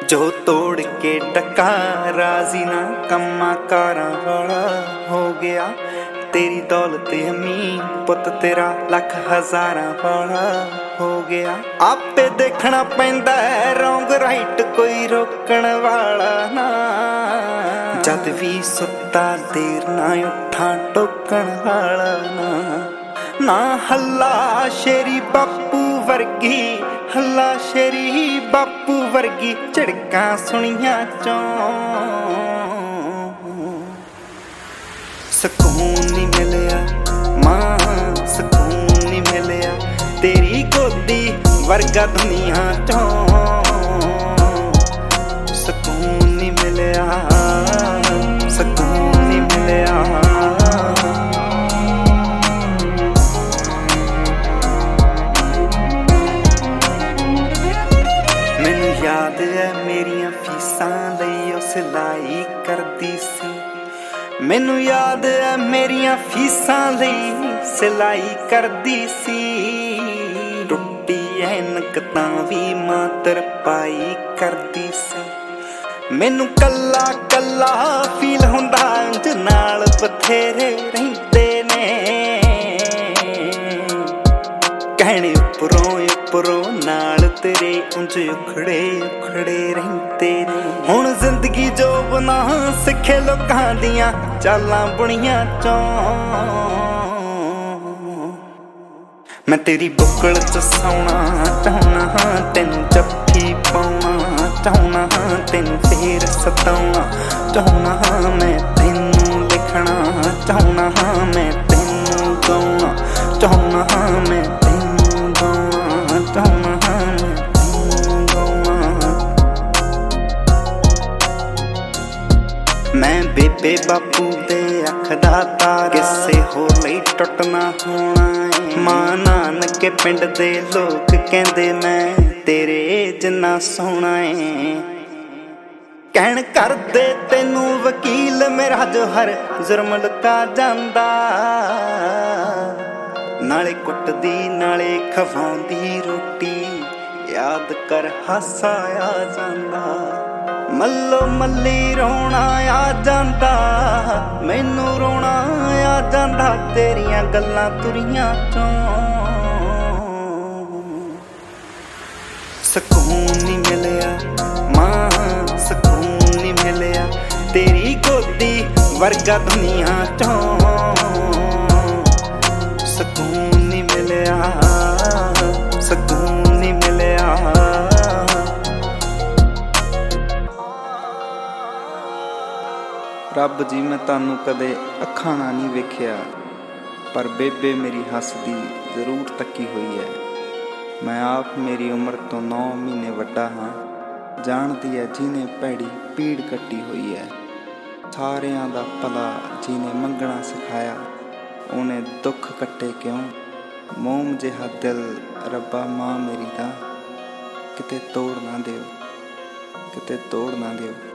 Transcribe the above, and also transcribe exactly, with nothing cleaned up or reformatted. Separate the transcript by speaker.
Speaker 1: जो तोड़ के टका राजी ना कम्मा कारा वाला हो गया। तेरी दौलत अम्मी पुत तेरा लख हजारा वाला हो गया। आपे देखना पैंदा है रॉन्ग राइट कोई रोकण वाला ना। जद भी सुता देर ना उठा टोकण वाला ना। ना हल्ला शेरी बापू वर्गी हल्ला शेरी बापू वर्गी झड़का सुनिया चों। सकून नहीं मिलिया मां सकून नहीं मिलिया तेरी गोदी वर्गा दुनिया चों। सकून नहीं मिलिया सकून नहीं मिलिया। मैनू याद है मेरिया फीसां लई ओ सिलाई करदी सी। मैनू याद है मेरिया फीसां लई सिलाई करदी सी। टुट्टी ऐनक तां भी मां तरपाई करदी सी। मैनू कल्ला कल्ला फील हुंदा इंज नाल बथेरे रहिंदे ने। कहने उपरों उपरों नाल तेरे उंज उखड़े उखड़े रहिंदे ने। हुण जिंदगी जो बना सिखे लोकां दियां चालां बुणियां चों। मैं तेरी बुक्कल च सौना चाहुना तैनू जफ्फी पाउणा चाहुना तैनू फेर सताउणा चाहुना। मैं तैनू लिखना चाहुना मैं तैनू गाउणा चाहुना मैं तैनू गाउणा चाहुना मैं तैनू गाउणा। मैं बेबे बापू दे अख दा तारा किसे होर लई टुटना होना है। मां नानके पिंड दे लोग कहंदे मैं तेरे जिन्ना सोहना है। कहण करदे तैनू वकील मेरा जो हर जुर्म लुका जांदा। नाले कुटदी नाले खवाउंदी रोटी याद कर हासा आ जांदा। मल्लो मल्ली रोना आ जांदा मैनू रोना आ जांदा तेरियां गल्लां तुरियां चों। सकून नहीं मिलिया मां सकून नहीं मिलिया तेरी गोदी वर्गा दुनिया चों। सकून नहीं मिलिया सकून नहीं मिलिया। रब जी मैं तानू कदे अखां नाल नहीं वेखिया पर बेबे मेरी हसदी जरूर तकी हुई है। मैं आप मेरी उम्र तो नौ महीने वड्डा हाँ जानदी है जिन्हें भैड़ी पीड़ कट्टी हुई है। सारियां दा भला जिन्हें मंगना सिखाया उन्हें दुख कट्टे क्यों। मोम जिहा दिल रब्बा मां मेरी दा किते तोड़ ना दियो किते तोड़ ना दियो।